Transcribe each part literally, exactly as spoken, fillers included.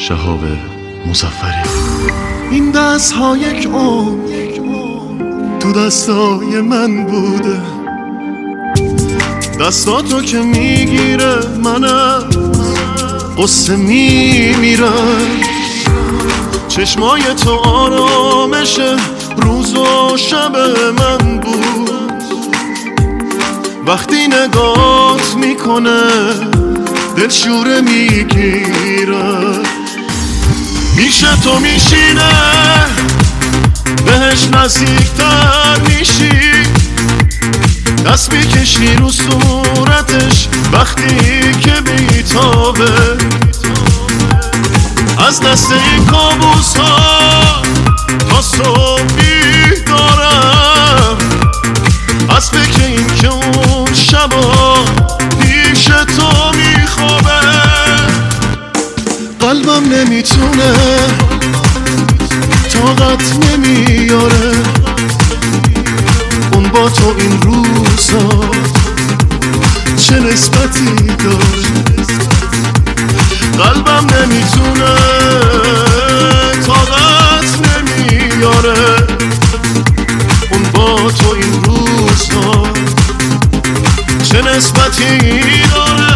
شهاب مظفری. این دست ها یک عمر تو دستای من بوده، دستاتو که میگیره منم قصه میمیرم. چشمای تو آرامش روز و شب من بود، وقتی نگات میکنه دل شوره میگیره. پیش تو میشینه بهش نزدیکتر میشی، دست میکشی رو صورتش وقتی که بیتابه. از دست این کابوس ها تا صبح بیدارم، از فکر این که اون شبا پیش تو میخوابه. قلبم نمیتونه طاقت نمیاره اون با تو این روزا چه نسبتی داره. قلبم نمیتونه طاقت نمیاره اون با تو این روزا چه نسبتی داره.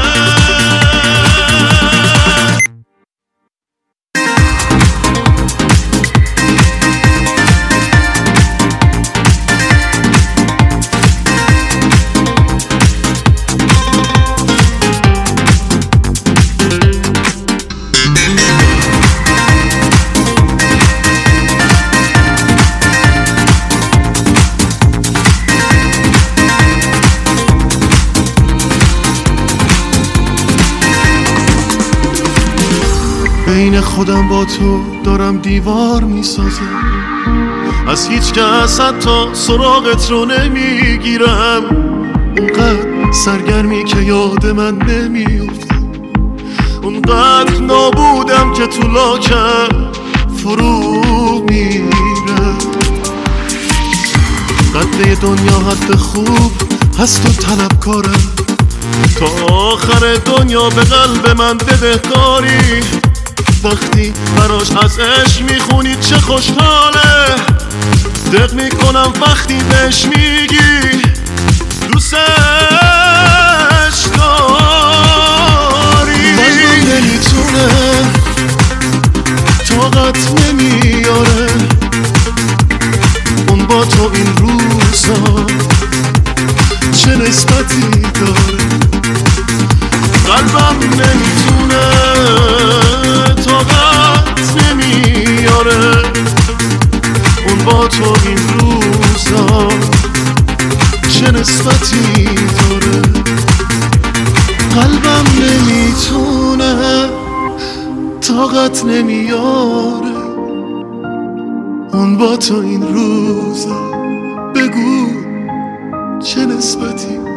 بین خودم با تو دارم دیوار میسازم، از هیچ کس حتی سراغت رو نمیگیرم. اونقدر سرگرمی که یاد من نمیفته، اونقدر نابودم که تو لاکم فرو میره. قدر دنیا حد خوب هست و طلبکارم، تا آخر دنیا به قلب من بدهکاری. وقتی براش از عشق میخونی چه خوشحاله، دق میکنم وقتی بهش میگی دوستش داری. قلبم نمیتونه طاقت نمیاره اون با تو این روزا چه نسبتی داره. قلبم نمیتونه طاقت نمیاره اون با تو این روزا چه نسبتی داره. قلبم نمیتونه طاقت نمیاره اون با تو این روزا بگو چه نسبتی